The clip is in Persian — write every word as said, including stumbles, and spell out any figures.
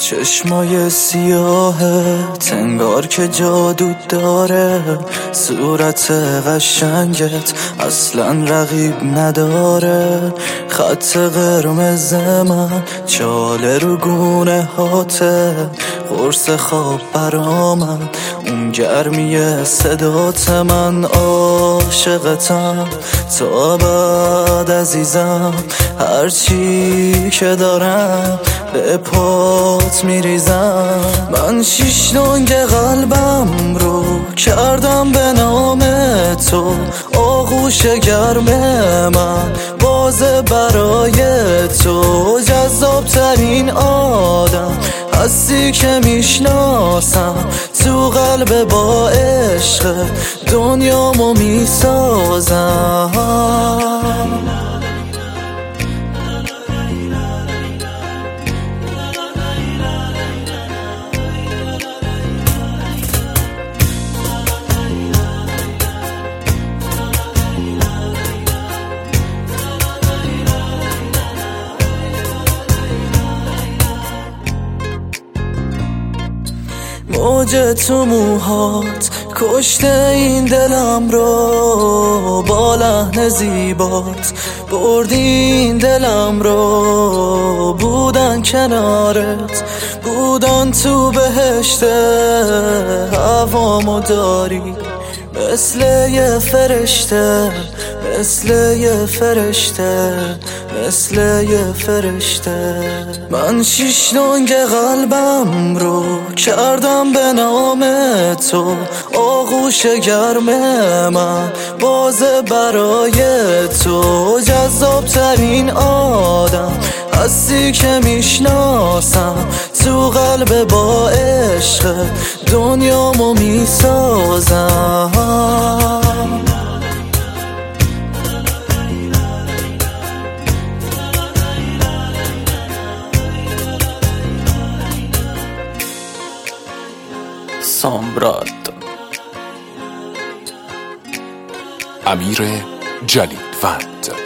چشمای سیاهه تنگار که جادو داره، صورت قشنگت اصلا رقیب نداره، خط قرمز من چاله رو گونه هاته، قرص خواب برامن اون گرمی صدات، من عاشقتم تا بعد عزیزم، هرچی که دارم به پات میریزم، من شیش لنگ قلبم رو کردم به نام تو، آغوش گرم من بازه برای تو، جذاب ترین آدم هستی که میشناسم، تو قلب با عشق دنیامو میسازم. موج تو موهات کشته این دلم رو، با لحن زیبات بردی این دلم رو، بودن کنارت بودن تو بهشت، هوامو داری مثل یه فرشته، مثل یه فرشته، مثل یه فرشته، من شیش لنگ قلبم رو کردم به نام تو، آغوش گرم من بازه برای تو، جذاب ترین آدم هستی که میشناسم، تو قلب با عشق دنیامو میسازم. سامراد امیر جلیلوند.